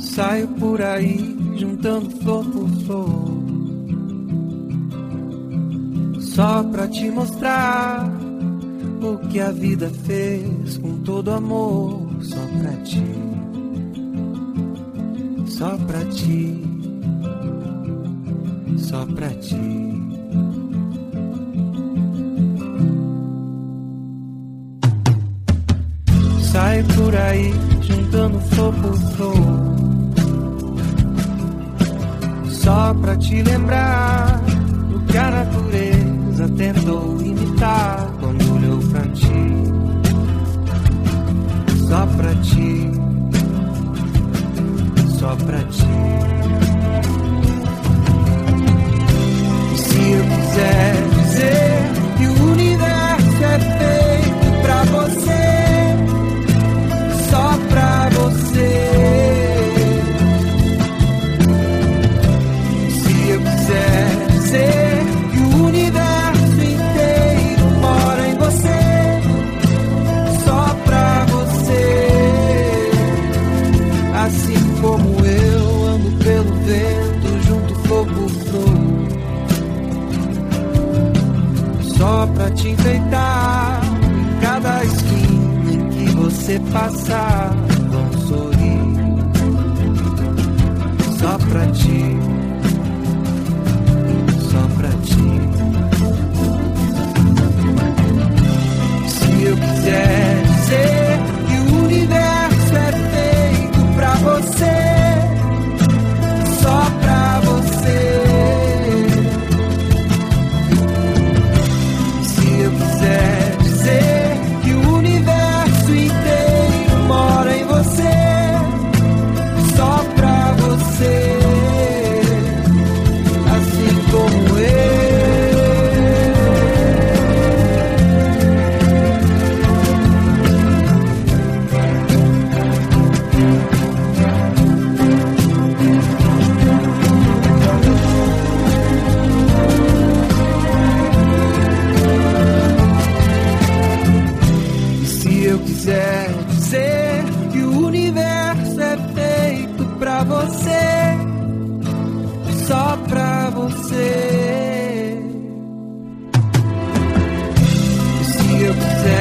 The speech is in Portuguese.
Saio por aí juntando flor por flor, só pra te mostrar o que a vida fez com todo amor. Só pra ti, só pra ti, só pra ti. Saio por aí juntando flor por flor, só pra te lembrar o que a natureza tentou imitar quando olhou pra ti. Só pra ti, só pra ti. E se eu quiser dizer que o universo é feito pra você, só pra você. Se eu quiser dizer que o universo inteiro mora em você, só pra você. Assim como eu ando pelo vento, junto flor por flor, só pra te enfeitar. Em cada esquina em que você passar, vão sorrir. Só pra ti, só pra ti. Se eu quiser dizer que o universo é feito pra você, só pra você. Se eu quiser dizer que o universo inteiro mora em você, só pra você. Assim como eu. E se eu quiser dizer que o universo é feito pra você, só pra você. E se eu quiser